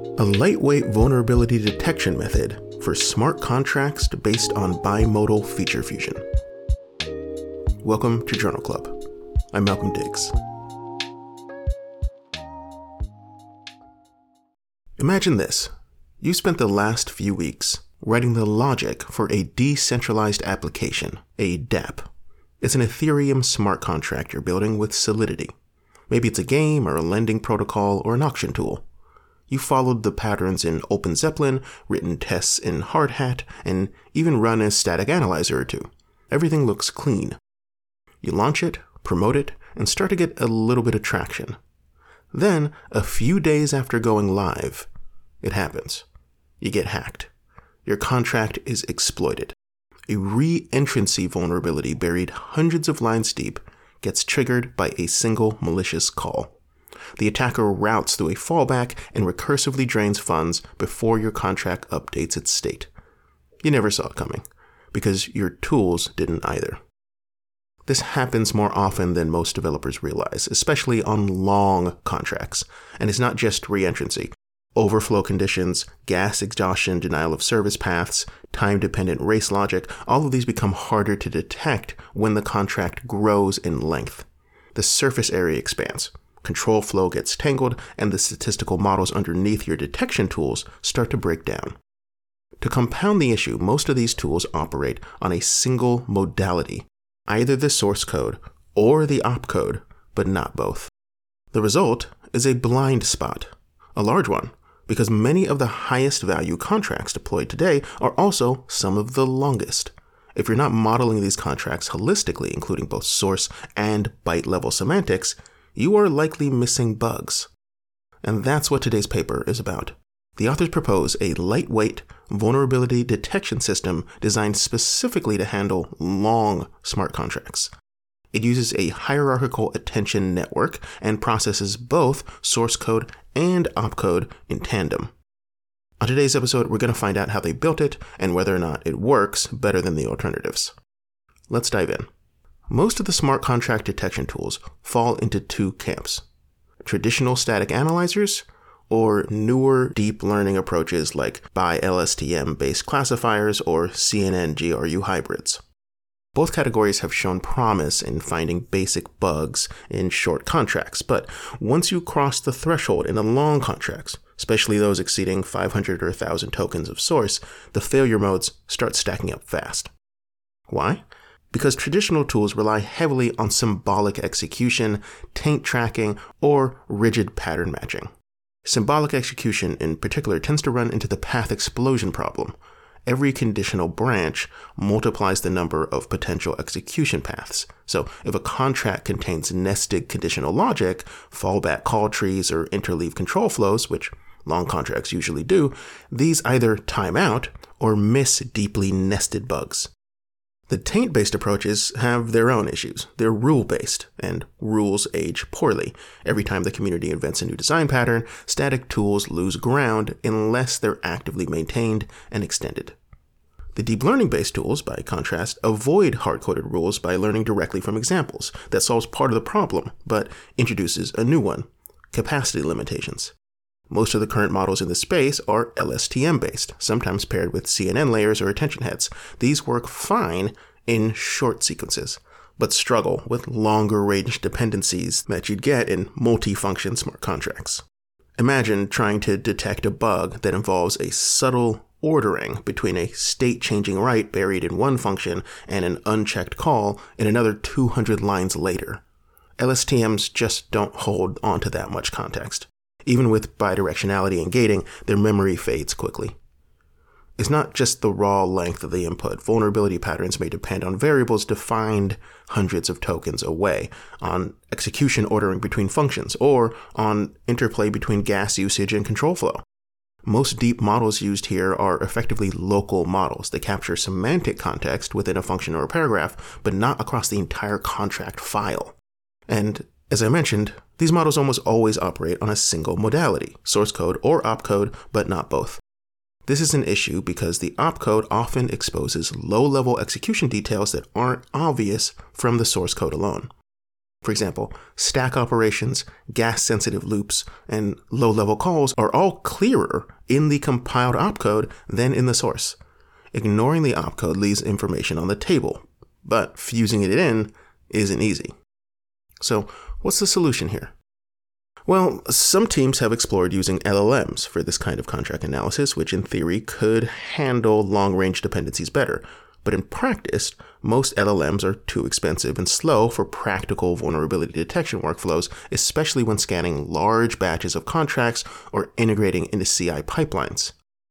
a lightweight vulnerability detection method for smart contracts based on bimodal feature fusion. Welcome to Journal Club. I'm Malcolm Diggs. Imagine this. You spent the last few weeks writing the logic for a decentralized application, a dApp. It's an Ethereum smart contract you're building with Solidity. Maybe it's a game or a lending protocol or an auction tool. You followed the patterns in OpenZeppelin, written tests in Hardhat, and even run a static analyzer or two. Everything looks clean. You launch it, promote it, and start to get a little bit of traction. Then, a few days after going live, it happens. You get hacked. Your contract is exploited. A re-entrancy vulnerability buried hundreds of lines deep gets triggered by a single malicious call. The attacker routes through a fallback and recursively drains funds before your contract updates its state. You never saw it coming, because your tools didn't either. This happens more often than most developers realize, especially on long contracts, and it's not just re-entrancy. Overflow conditions, gas exhaustion, denial of service paths, time-dependent race logic, all of these become harder to detect when the contract grows in length. The surface area expands. Control flow gets tangled, and the statistical models underneath your detection tools start to break down. To compound the issue, most of these tools operate on a single modality, either the source code or the opcode, but not both. The result is a blind spot, a large one, because many of the highest value contracts deployed today are also some of the longest. If you're not modeling these contracts holistically, including both source and byte-level semantics, you are likely missing bugs. And that's what today's paper is about. The authors propose a lightweight vulnerability detection system designed specifically to handle long smart contracts. It uses a hierarchical attention network and processes both source code and opcode in tandem. On today's episode, we're going to find out how they built it and whether or not it works better than the alternatives. Let's dive in. Most of the smart contract detection tools fall into two camps: traditional static analyzers or newer deep learning approaches like BiLSTM-based classifiers or CNN-GRU hybrids. Both categories have shown promise in finding basic bugs in short contracts, but once you cross the threshold in the long contracts, especially those exceeding 500 or 1,000 tokens of source, the failure modes start stacking up fast. Why? Because traditional tools rely heavily on symbolic execution, taint tracking, or rigid pattern matching. Symbolic execution in particular tends to run into the path explosion problem. Every conditional branch multiplies the number of potential execution paths. So if a contract contains nested conditional logic, fallback call trees, or interleave control flows, which long contracts usually do, these either time out or miss deeply nested bugs. The taint-based approaches have their own issues. They're rule-based, and rules age poorly. Every time the community invents a new design pattern, static tools lose ground unless they're actively maintained and extended. The deep learning-based tools, by contrast, avoid hard-coded rules by learning directly from examples. That solves part of the problem, but introduces a new one: capacity limitations. Most of the current models in the space are LSTM-based, sometimes paired with CNN layers or attention heads. These work fine in short sequences, but struggle with longer-range dependencies that you'd get in multi-function smart contracts. Imagine trying to detect a bug that involves a subtle ordering between a state-changing write buried in one function and an unchecked call in another 200 lines later. LSTMs just don't hold onto that much context. Even with bidirectionality and gating, their memory fades quickly. It's not just the raw length of the input. Vulnerability patterns may depend on variables defined hundreds of tokens away, on execution ordering between functions, or on interplay between gas usage and control flow. Most deep models used here are effectively local models. They capture semantic context within a function or a paragraph, but not across the entire contract file. And as I mentioned, these models almost always operate on a single modality, source code or opcode, but not both. This is an issue because the opcode often exposes low-level execution details that aren't obvious from the source code alone. For example, stack operations, gas-sensitive loops, and low-level calls are all clearer in the compiled opcode than in the source. Ignoring the opcode leaves information on the table, but fusing it in isn't easy. So, what's the solution here? Well, some teams have explored using LLMs for this kind of contract analysis, which in theory could handle long-range dependencies better. But in practice, most LLMs are too expensive and slow for practical vulnerability detection workflows, especially when scanning large batches of contracts or integrating into CI pipelines.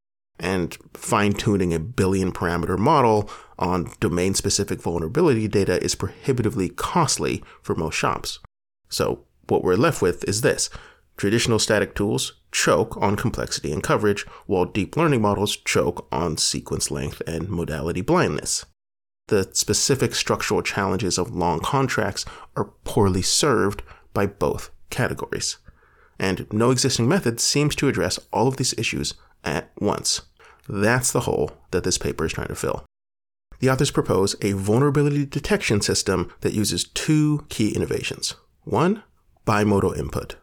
And fine-tuning a billion-parameter model on domain-specific vulnerability data is prohibitively costly for most shops. So what we're left with is this. Traditional static tools choke on complexity and coverage, while deep learning models choke on sequence length and modality blindness. The specific structural challenges of long contracts are poorly served by both categories. And no existing method seems to address all of these issues at once. That's the hole that this paper is trying to fill. The authors propose a vulnerability detection system that uses two key innovations. 1, bimodal input.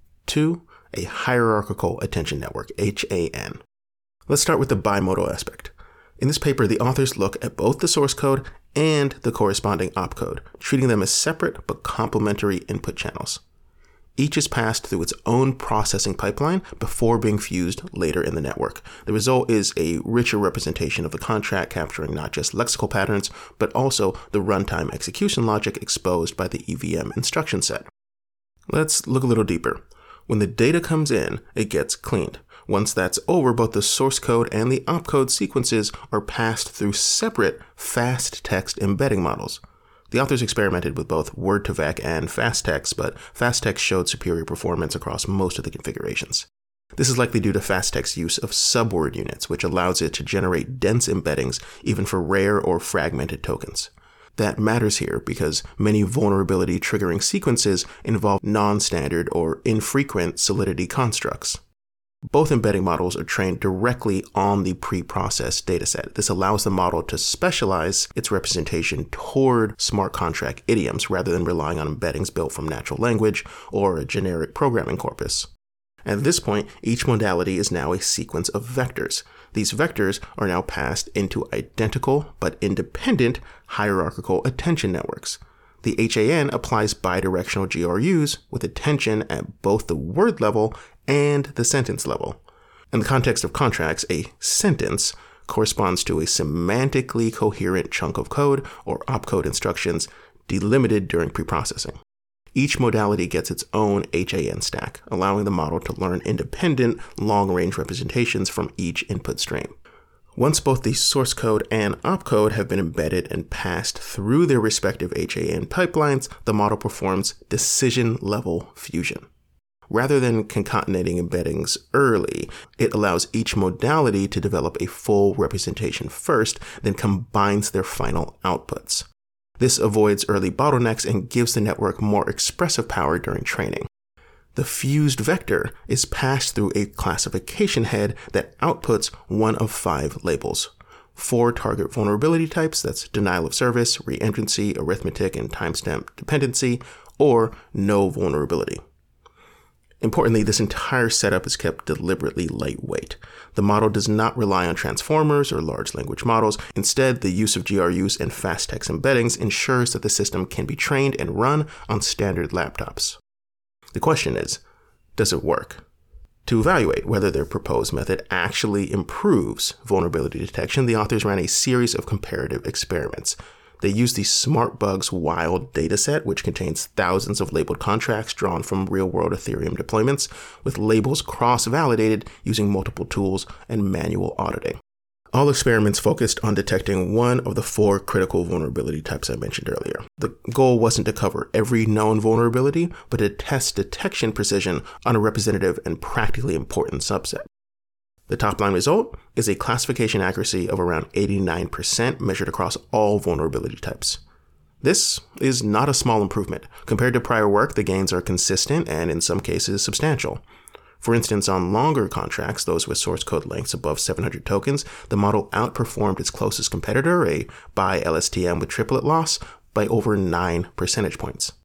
2, a hierarchical attention network, HAN. Let's start with the bimodal aspect. In this paper, the authors look at both the source code and the corresponding opcode, treating them as separate but complementary input channels. Each is passed through its own processing pipeline before being fused later in the network. The result is a richer representation of the contract, capturing not just lexical patterns, but also the runtime execution logic exposed by the EVM instruction set. Let's look a little deeper. When the data comes in, it gets cleaned. Once that's over, both the source code and the opcode sequences are passed through separate fast text embedding models. The authors experimented with both Word2Vec and FastText, but FastText showed superior performance across most of the configurations. This is likely due to FastText's use of subword units, which allows it to generate dense embeddings even for rare or fragmented tokens. That matters here because many vulnerability triggering sequences involve non-standard or infrequent solidity constructs. Both embedding models are trained directly on the pre-processed dataset. This allows the model to specialize its representation toward smart contract idioms rather than relying on embeddings built from natural language or a generic programming corpus. At this point, each modality is now a sequence of vectors. These vectors are now passed into identical but independent hierarchical attention networks. The HAN applies bidirectional GRUs with attention at both the word level and the sentence level. In the context of contracts, a sentence corresponds to a semantically coherent chunk of code or opcode instructions delimited during preprocessing. Each modality gets its own HAN stack, allowing the model to learn independent, long-range representations from each input stream. Once both the source code and opcode have been embedded and passed through their respective HAN pipelines, the model performs decision-level fusion. Rather than concatenating embeddings early, it allows each modality to develop a full representation first, then combines their final outputs. This avoids early bottlenecks and gives the network more expressive power during training. The fused vector is passed through a classification head that outputs one of 5 labels. 4 target vulnerability types, that's denial of service, reentrancy, arithmetic, and timestamp dependency, or no vulnerability. Importantly, this entire setup is kept deliberately lightweight. The model does not rely on transformers or large language models. Instead, the use of GRUs and fast text embeddings ensures that the system can be trained and run on standard laptops. The question is, does it work? To evaluate whether their proposed method actually improves vulnerability detection, the authors ran a series of comparative experiments. They used the SmartBugs Wild dataset, which contains thousands of labeled contracts drawn from real-world Ethereum deployments, with labels cross-validated using multiple tools and manual auditing. All experiments focused on detecting one of the 4 critical vulnerability types I mentioned earlier. The goal wasn't to cover every known vulnerability, but to test detection precision on a representative and practically important subset. The top-line result is a classification accuracy of around 89% measured across all vulnerability types. This is not a small improvement. Compared to prior work, the gains are consistent and in some cases substantial. For instance, on longer contracts, those with source code lengths above 700 tokens, the model outperformed its closest competitor, a BI LSTM with triplet loss, by over 9 percentage points.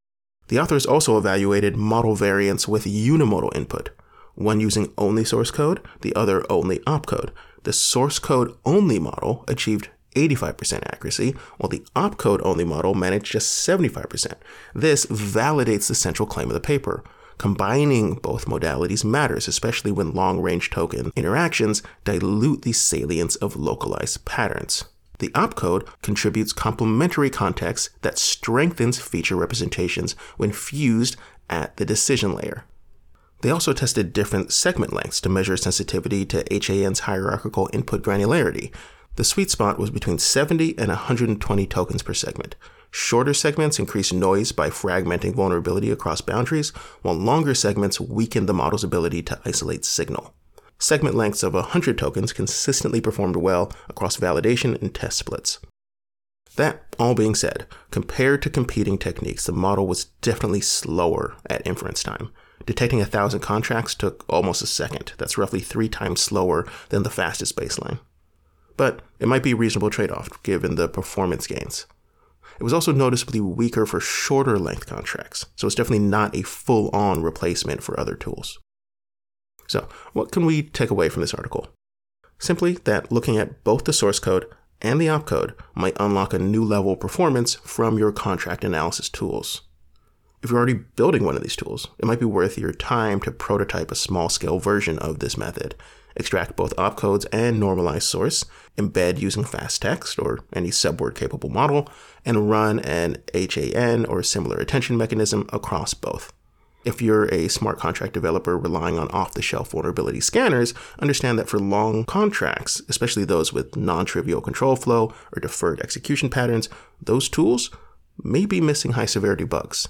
The authors also evaluated model variants with unimodal input, one using only source code, the other only opcode. The source code only model achieved 85% accuracy, while the opcode only model managed just 75%. This validates the central claim of the paper. Combining both modalities matters, especially when long-range token interactions dilute the salience of localized patterns. The opcode contributes complementary context that strengthens feature representations when fused at the decision layer. They also tested different segment lengths to measure sensitivity to HAN's hierarchical input granularity. The sweet spot was between 70 and 120 tokens per segment. Shorter segments increased noise by fragmenting vulnerability across boundaries, while longer segments weakened the model's ability to isolate signal. Segment lengths of 100 tokens consistently performed well across validation and test splits. That all being said, compared to competing techniques, the model was definitely slower at inference time. Detecting 1,000 contracts took almost a second. That's roughly 3 times slower than the fastest baseline. But it might be a reasonable trade-off given the performance gains. It was also noticeably weaker for shorter length contracts, so it's definitely not a full-on replacement for other tools. So, what can we take away from this article? Simply that looking at both the source code and the opcode might unlock a new level of performance from your contract analysis tools. If you're already building one of these tools, it might be worth your time to prototype a small-scale version of this method. Extract both opcodes and normalize source, embed using fast text or any subword-capable model, and run an HAN or similar attention mechanism across both. If you're a smart contract developer relying on off-the-shelf vulnerability scanners, understand that for long contracts, especially those with non-trivial control flow or deferred execution patterns, those tools may be missing high-severity bugs.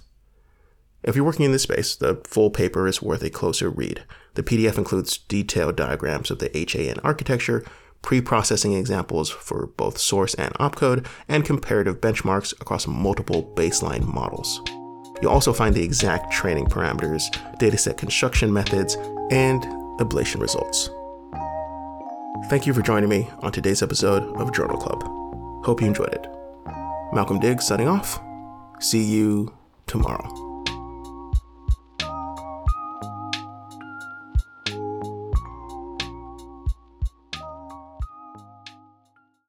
If you're working in this space, the full paper is worth a closer read. The PDF includes detailed diagrams of the HAN architecture, pre-processing examples for both source and opcode, and comparative benchmarks across multiple baseline models. You'll also find the exact training parameters, dataset construction methods, and ablation results. Thank you for joining me on today's episode of Journal Club. Hope you enjoyed it. Malcolm Diggs signing off. See you tomorrow.